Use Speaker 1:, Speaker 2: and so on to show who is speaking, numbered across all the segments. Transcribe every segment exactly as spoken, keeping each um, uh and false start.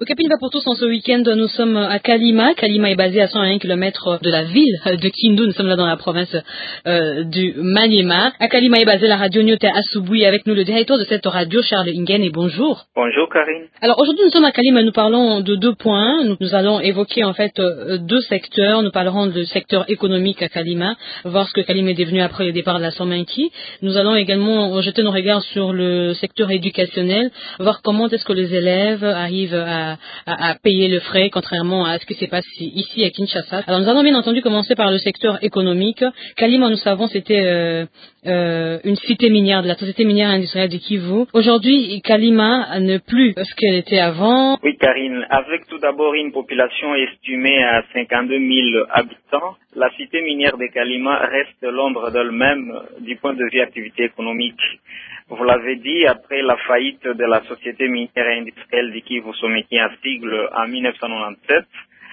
Speaker 1: Au Capinva pour tous, en ce week-end, nous sommes à Kalima. Kalima est basé à cent un kilomètres de la ville de Kindu. Nous sommes là dans la province euh, du Maniema. À Kalima est basée la radio Nyote Asubui. Avec nous, le directeur de cette radio, Charles Ingen. Et bonjour.
Speaker 2: Bonjour, Karine.
Speaker 1: Alors, aujourd'hui, nous sommes à Kalima. Nous parlons de deux points. Nous, nous allons évoquer, en fait, euh, deux secteurs. Nous parlerons du secteur économique à Kalima, voir ce que Kalima est devenu après le départ de la Sominki. Nous allons également jeter nos regards sur le secteur éducationnel, voir comment est-ce que les élèves arrivent à À, à, à payer le frais, contrairement à ce qui s'est passé ici à Kinshasa. Alors nous allons bien entendu commencer par le secteur économique. Kalima, nous savons, c'était euh, euh, une cité minière de la société minière industrielle du Kivu. Aujourd'hui, Kalima n'est plus ce qu'elle était avant.
Speaker 2: Oui, Karine, avec tout d'abord une population estimée à cinquante-deux mille habitants, la cité minière de Kalima reste l'ombre d'elle-même du point de vue activité économique. Vous l'avez dit, après la faillite de la société minière et industrielle du Kivu Sominki en sigle en mille neuf cent quatre-vingt-dix-sept,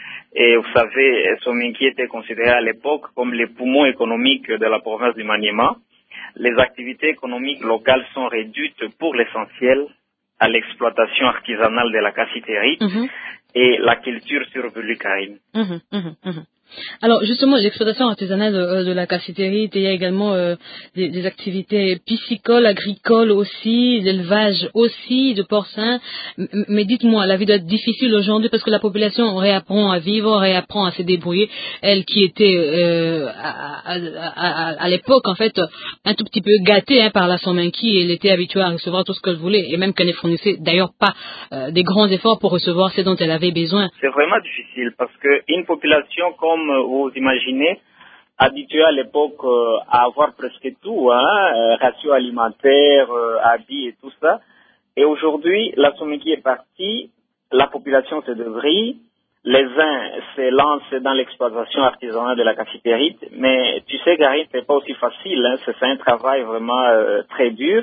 Speaker 2: et vous savez, Sominki était considéré à l'époque comme les poumons économiques de la province du Maniema. Les activités économiques locales sont réduites pour l'essentiel à l'exploitation artisanale de la cassiterie mmh. et la culture survolue, Karine.
Speaker 1: Mmh, mmh, mmh. Alors justement, l'exploitation artisanale de, de la cassiterie, il y a également euh, des, des activités piscicoles, agricoles aussi, l'élevage aussi, de porcins. Mais dites-moi, la vie doit être difficile aujourd'hui parce que la population réapprend à vivre, réapprend à se débrouiller. Elle qui était euh, à, à, à, à l'époque en fait un tout petit peu gâtée hein, par la Sominki, elle était habituée à recevoir tout ce qu'elle voulait et même qu'elle ne fournissait d'ailleurs pas euh, des grands efforts pour recevoir ce dont elle avait besoin.
Speaker 2: C'est vraiment difficile parce que une population comme vous imaginez, habitué à l'époque euh, à avoir presque tout, hein, euh, ratio alimentaire, euh, habits et tout ça. Et aujourd'hui, la Sominki est partie, la population se débrouille, les uns se lancent dans l'exploitation artisanale de la cassiterite, mais tu sais, Karine, c'est pas aussi facile, hein, c'est un travail vraiment euh, très dur,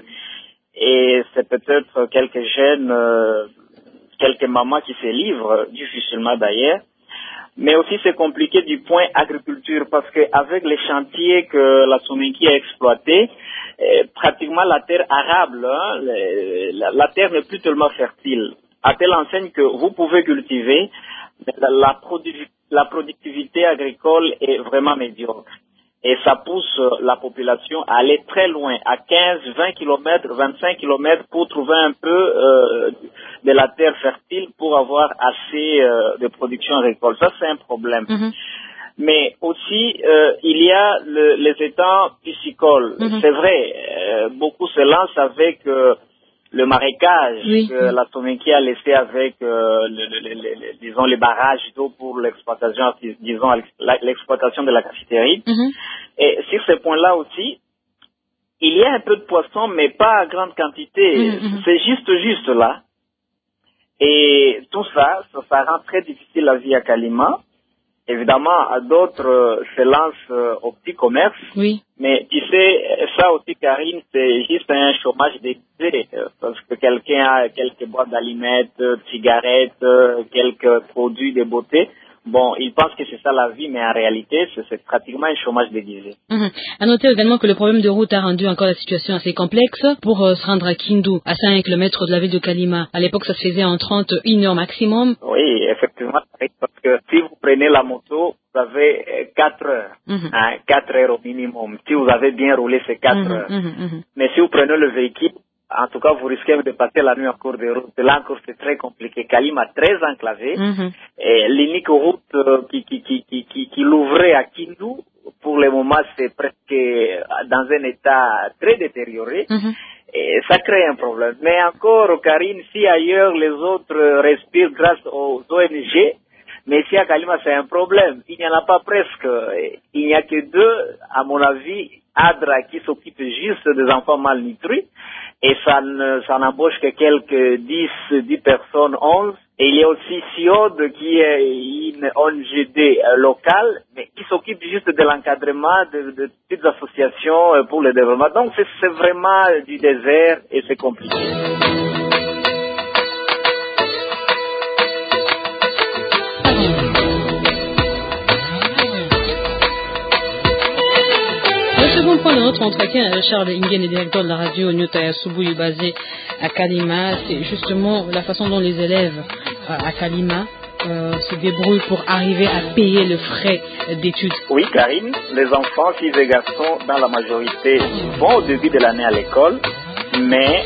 Speaker 2: et c'est peut-être quelques jeunes, euh, quelques mamans qui se livrent, difficilement d'ailleurs. Mais aussi c'est compliqué du point agriculture parce que avec les chantiers que la Sominki a exploités, eh, pratiquement la terre arable, hein, les, la, la terre n'est plus tellement fertile. À telle enseigne que vous pouvez cultiver, mais la, la, produ- la productivité agricole est vraiment médiocre. Et ça pousse la population à aller très loin, à quinze, vingt kilomètres, vingt-cinq kilomètres pour trouver un peu euh, de la terre fertile pour avoir assez euh, de production agricole. Ça, c'est un problème. Mm-hmm. Mais aussi, euh, il y a le, les étangs piscicoles. Mm-hmm. C'est vrai, euh, beaucoup se lancent avec euh, le marécage oui. que la Sominki a laissé avec, euh, le, le, le, le, disons, les barrages d'eau pour l'exploitation, disons, l'exploitation de la cassiterie. Mm-hmm. Et sur ce point-là aussi, il y a un peu de poissons, mais pas à grande quantité. Mm-hmm. C'est juste, juste là. Et tout ça, ça, ça rend très difficile la vie à Kalima. Évidemment, d'autres euh, se lancent euh, au petit commerce. Oui. Mais tu sais, ça aussi, Karine, c'est juste un chômage déguisé. Euh, parce que quelqu'un a quelques boîtes d'aliments, cigarettes, euh, quelques produits de beauté. Bon, ils pensent que c'est ça la vie, mais en réalité, c'est, c'est pratiquement un chômage déguisé.
Speaker 1: Mmh. À noter également que le problème de route a rendu encore la situation assez complexe pour euh, se rendre à Kindu, à cinq kilomètres de la ville de Kalima. À l'époque, ça se faisait en trente et une heures maximum.
Speaker 2: Oui, effectivement, parce que si vous prenez la moto, vous avez quatre heures, mmh. hein, quatre heures au minimum. Si vous avez bien roulé, c'est quatre mmh, heures. Mmh, mmh. Mais si vous prenez le véhicule, en tout cas, vous risquez de passer la nuit en cours de route. Là encore, c'est très compliqué. Kalima très enclavé. Mm-hmm. Et l'unique route euh, qui, qui, qui, qui, qui, qui l'ouvrait à Kindu, pour le moment, c'est presque dans un état très détérioré. Mm-hmm. Et ça crée un problème. Mais encore, Karine, si ailleurs les autres respirent grâce aux O N G, mais ici à Kalima, c'est un problème. Il n'y en a pas presque. Il n'y a que deux, à mon avis, Adra qui s'occupe juste des enfants malnutris. Et ça, ne, ça n'embauche que quelques dix, dix personnes, onze. Et il y a aussi SIOD qui est une O N G D locale, mais qui s'occupe juste de l'encadrement de, de petites associations pour le développement. Donc c'est, c'est vraiment du désert et c'est compliqué.
Speaker 1: Second point de notre entretien, Charles Ingen est directeur de la radio Nyote Asubui basé à Kalima. C'est justement la façon dont les élèves à Kalima euh, se débrouillent pour arriver à payer le frais d'études?
Speaker 2: Oui, Karine, les enfants, filles et garçons, dans la majorité, vont au début de l'année à l'école, mais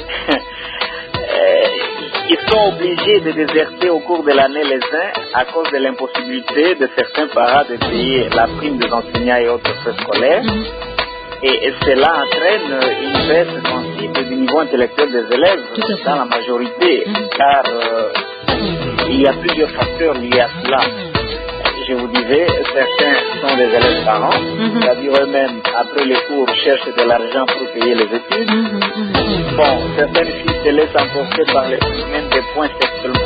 Speaker 2: euh, ils sont obligés de déserter au cours de l'année les uns à cause de l'impossibilité de certains parents de payer la prime des enseignants et autres frais scolaires. Mm-hmm. Et, et cela entraîne une baisse sensible du niveau intellectuel des élèves dans la majorité, mm-hmm. car euh, il y a plusieurs facteurs liés à cela. Je vous disais, certains sont des élèves parents, mm-hmm. c'est-à-dire eux-mêmes, après les cours, cherchent de l'argent pour payer les études. Mm-hmm. Bon, certaines filles se laissent emporter par les phénomènes des points sexuellement.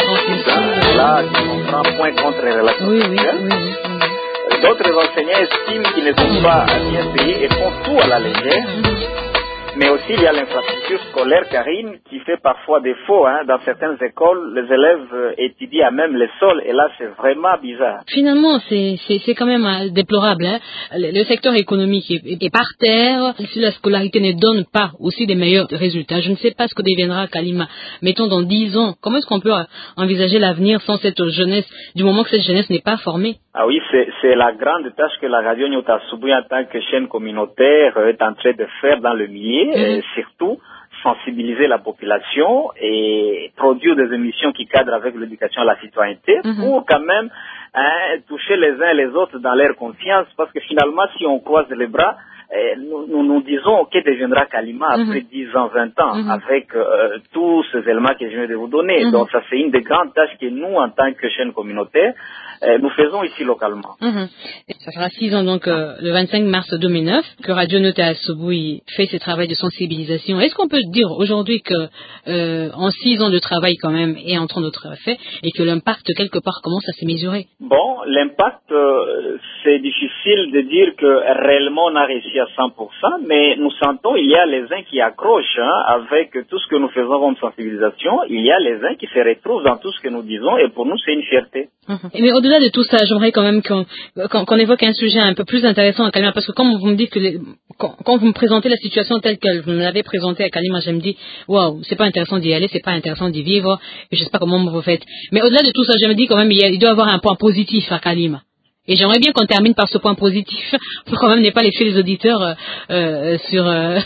Speaker 2: Mm-hmm. Là, tu comprends, point contre les relations
Speaker 1: oui,
Speaker 2: sexuelles.
Speaker 1: Oui, oui, oui.
Speaker 2: D'autres enseignants estiment qu'ils ne sont pas bien payés et font tout à la légère. Mm-hmm. Mais aussi, il y a l'infrastructure scolaire, Karine, qui fait parfois défaut. Hein. Dans certaines écoles, les élèves euh, étudient à même les sols, et là, c'est vraiment bizarre.
Speaker 1: Finalement, c'est, c'est, c'est quand même euh, déplorable. Hein. Le, le secteur économique est, est par terre. Si la scolarité ne donne pas aussi des meilleurs résultats, je ne sais pas ce que deviendra Kalima. Mettons dans dix ans, comment est-ce qu'on peut envisager l'avenir sans cette jeunesse, du moment que cette jeunesse n'est pas formée?
Speaker 2: Ah oui, c'est, c'est la grande tâche que la radio Nyota Subui en tant que chaîne communautaire est en train de faire dans le milieu, mm-hmm. et surtout sensibiliser la population et produire des émissions qui cadrent avec l'éducation à la citoyenneté, mm-hmm. pour quand même hein, toucher les uns et les autres dans leur confiance, parce que finalement, si on croise les bras, eh, nous, nous nous disons que deviendra Kalima après mm-hmm. dix ans, vingt ans, mm-hmm. avec euh, tous ces éléments que je viens de vous donner. Mm-hmm. Donc ça, c'est une des grandes tâches que nous, en tant que chaîne communautaire, eh, nous faisons ici localement.
Speaker 1: Mm-hmm. Ça fera six ans, donc, euh, le vingt-cinq mars deux mille neuf, que Radio Nyota Subui fait ce travail de sensibilisation. Est-ce qu'on peut dire aujourd'hui que, euh, en six ans de travail, quand même, est en train d'être fait, et que l'impact, quelque part, commence à se mesurer?
Speaker 2: Bon, l'impact, euh, c'est difficile de dire que réellement on a réussi à cent pour cent, mais nous sentons il y a les uns qui accrochent hein, avec tout ce que nous faisons comme sensibilisation, il y a les uns qui se retrouvent dans tout ce que nous disons, et pour nous, c'est une fierté.
Speaker 1: Mmh. Mais au-delà de tout ça, j'aimerais quand même qu'on, qu'on, qu'on évoque un sujet un peu plus intéressant à Kalima, parce que quand vous me dites que les, quand, quand vous me présentez la situation telle qu'elle, vous me l'avez présentée à Kalima, je me dis, waouh, c'est pas intéressant d'y aller, c'est pas intéressant d'y vivre, et je sais pas comment vous faites. Mais au-delà de tout ça, je me dis quand même, il, y a, il doit y avoir un point positif à Kalima. Et j'aimerais bien qu'on termine par ce point positif, pour quand même ne pas laisser les auditeurs euh, euh, sur, euh,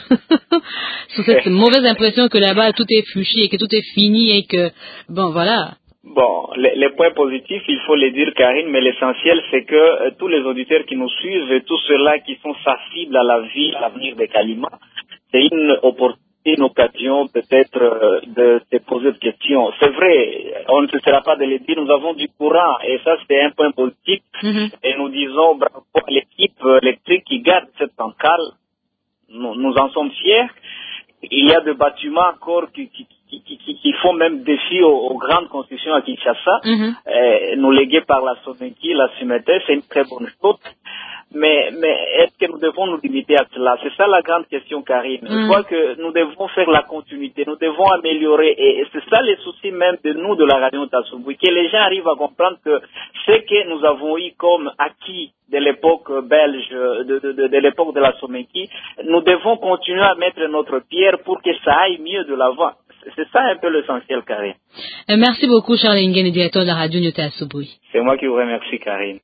Speaker 1: sur cette mauvaise impression que là-bas tout est fuchi et que tout est fini et que, bon voilà.
Speaker 2: Bon, les, les points positifs, il faut les dire, Karine, mais l'essentiel, c'est que euh, tous les auditeurs qui nous suivent et tous ceux-là qui sont sensibles à la vie, à l'avenir de Kalima, c'est une opportunité, une occasion peut-être euh, de se poser des questions. C'est vrai, on ne se sera pas de le dire, nous avons du courant, et ça, c'est un point positif, mm-hmm. et nous disons bravo à l'équipe électrique qui garde cette centrale, nous, nous en sommes fiers. Il y a des bâtiments encore qui, qui Qui, qui, qui font même défi aux, aux grandes constructions à Kinshasa, mm-hmm. euh, nous légués par la Somenki, la Sumete, c'est une très bonne chose. Mais, mais est-ce que nous devons nous limiter à cela? C'est ça la grande question, Karine. Mm. Je crois que nous devons faire la continuité, nous devons améliorer, et c'est ça les soucis même de nous, de la radio Nyota Subui, que les gens arrivent à comprendre que ce que nous avons eu comme acquis de l'époque belge, de, de, de, de l'époque de la Somenki, nous devons continuer à mettre notre pierre pour que ça aille mieux de l'avant. C'est ça un peu l'essentiel, Karine.
Speaker 1: Merci beaucoup, Charles Nguyen, directeur de la radio Nyota Subui.
Speaker 2: C'est moi qui vous remercie, Karine.